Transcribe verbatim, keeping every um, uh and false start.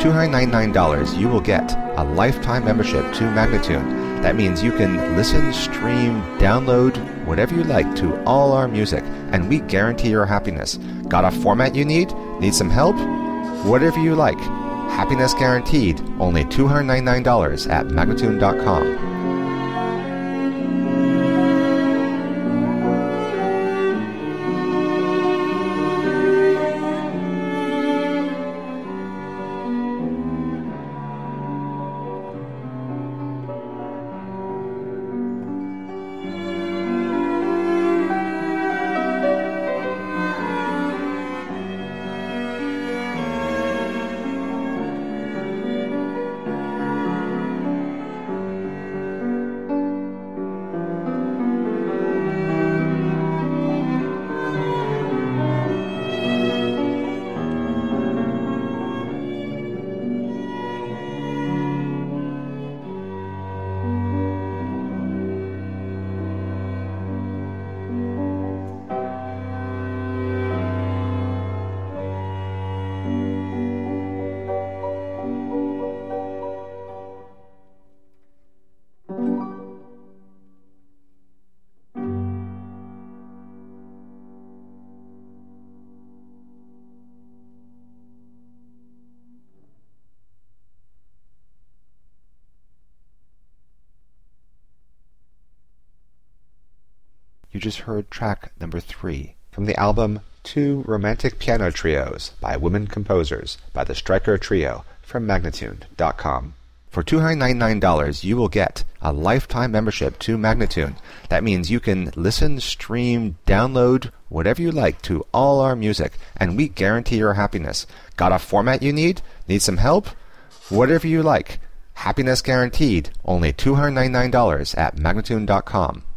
two hundred ninety-nine dollars, you will get a lifetime membership to Magnatune. That means you can listen, stream, download, whatever you like to all our music, and we guarantee your happiness. Got a format you need? Need some help? Whatever you like. Happiness guaranteed. Only two hundred ninety-nine dollars at Magnatune dot com. You just heard track number three from the album Two Romantic Piano Trios by Women Composers by the Stryker Trio from Magnatune dot com. For two hundred ninety-nine dollars, you will get a lifetime membership to Magnatune. That means you can listen, stream, download, whatever you like to all our music, and we guarantee your happiness. Got a format you need? Need some help? Whatever you like. Happiness guaranteed. Only two hundred ninety-nine dollars at Magnatune dot com.